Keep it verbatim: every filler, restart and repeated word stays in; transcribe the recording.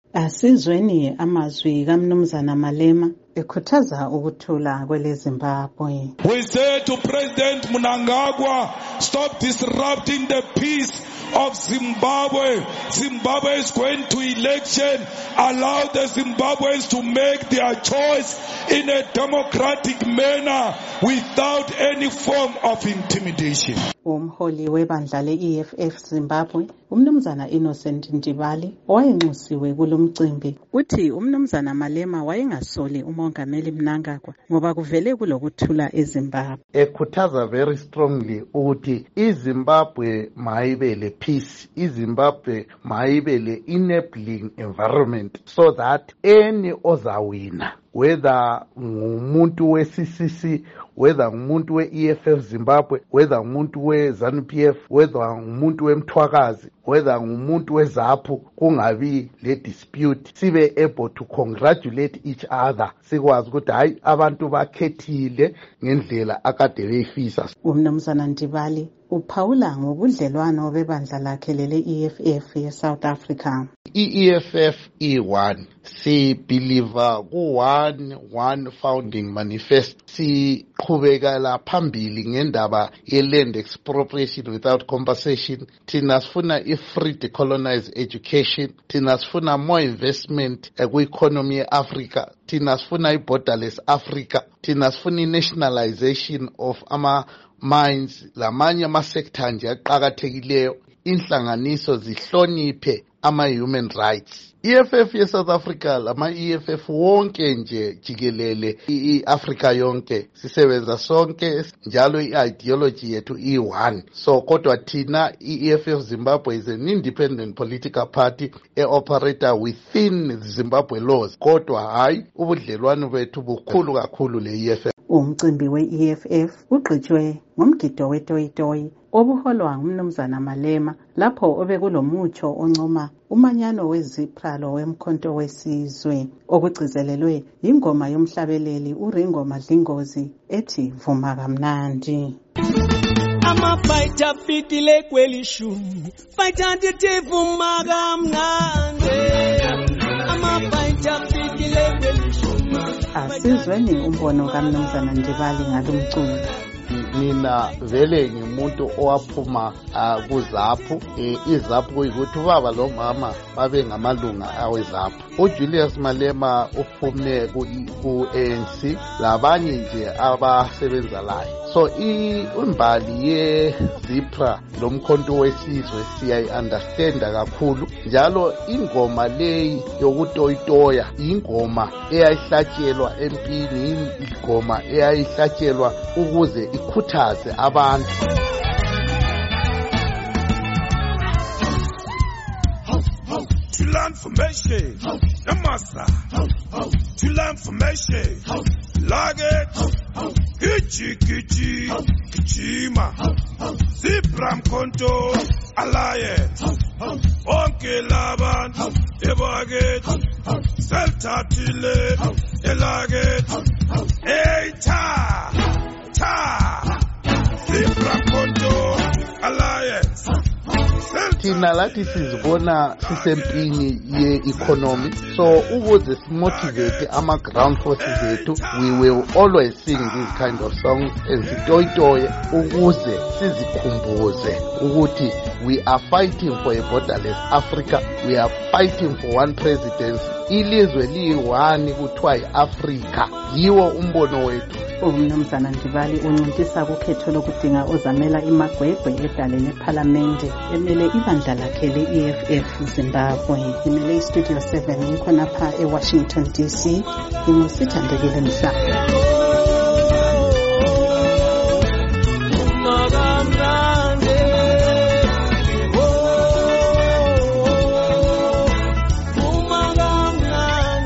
Asizweni amazwi kaMnumzana Malema ekhuthaza ukuthula kwele Zimbabwe. We say to President Mnangagwa, stop disrupting the peace of Zimbabwe. Zimbabwe is going to election. Allow the Zimbabweans to make their choice in a democratic manner without any form of intimidation. Umholi webandla le-E F F Zimbabwe, uMnumzana Innocent Ntibali, owayenxusiwe kulomcimbi, uthi uMnumzana Malema wayengasoli uMongameli Mnangagwa ngoba kuvele kulokuthula eZimbabwe. Ekhuthaza very strongly ukuthi iZimbabwe mayibe le peace, iZimbabwe mayibe le enabling environment so that any ozawina, whether ngumuntu we-C C C, whether ngumuntu we-E F F Zimbabwe, whether ngumuntu we-ZANU P F, whether ngumuntu we-Mthwakazi, whether ngumuntu we-ZAPU, kungabi le dispute, sibe able to congratulate each other, sikwazi ukuthi hayi abantu bakhethile ngendlela akade beyifisa. uMnumzana Ntibali uphawula ngobudlelwano bebandla lakhe lele-E F F ye-South Africa. I-E F F E one, si believer ku one one founding manifest, si qhubekela phambili ngendaba ye-land expropriation without compensation, thina sifuna i-free decolonized education, thina sifuna more investment ku-economy ye-Africa, thina sifuna i-borderless Africa, thina sifuna i-nationalization of ama mines, lamanye ama-sector nje aqakathekileyo, inhlanganiso zihloniphe ama-human rights. E F F ye-South Africa, lama-E F F wonke nje jikelele i-Africa yonke, sisebenza sonke njalo i-ideology yethu i one. So kodwa thina i-E F F Zimbabwe is an independent political party e-operator within Zimbabwe laws, kodwa hayi ubudlelwano bethu bukhulu kakhulu le-E F F. Umcimbi we-E F F ugqitshwe ngomgido wetoyitoyi obuholwa nguMnumzana Malema lapho obekulomutsho oncoma umanyano wezipralo wemkhonto wesizwe okugcizelelwe ingoma yomhlabeleli uRingo Madlingozi ethi vuma kamnandi. Amafighter fitile kwelishumi fighter ndithi vuma kamnandi. Amafighter fitile kwelishumi. Asizweni umbono kaMnumzana Ntibali ngalomculo. Mina vele ngimuntu owaphuma kuZAPU, iZAPU kuyikuthi ubaba lo mama babe ngamalunga aweZAPU. uJulius Malema uphume ku-A N C, labanye nje abasebenza layo. So imbali ye-Zipra lomkhonto wesizwe siyayi-understanda kakhulu, njalo ingoma leyi yokutoyitoya ingoma eyayihlatshelwa empini, ingoma eyayihlatshelwa ukuze ikhuthaze abantu. To learn formation, Namasa. To learn formation, Laget, Kichi Kichi, Kichima, Zipram Konto, Alliance, Onke Laban, Ebaget, Celta Tile, Elaget, Eita, Ta, Zipram Konto, Alliance. Thina lathi sizibona sisempini ye-economy, so ukuze simotivate ama-ground forces ethu, we will always sing these kind of songs ezitoyitoye ukuze sizikhumbuze ukuthi we are fighting for a borderless Africa, we are fighting for one presidency, ilizwe liyi-one kuthiwa yi-Africa, yiwo umbono wethu. uMnumzana Ntibali unciphisa kukhetho lokudinga ozamela imagwegwe edale lephalamende emele ibandla lakhe le-E F F Zimbabwe. Imele iStudio seven ikhonapha eWashington D C, ingusithandekile Mhlanga.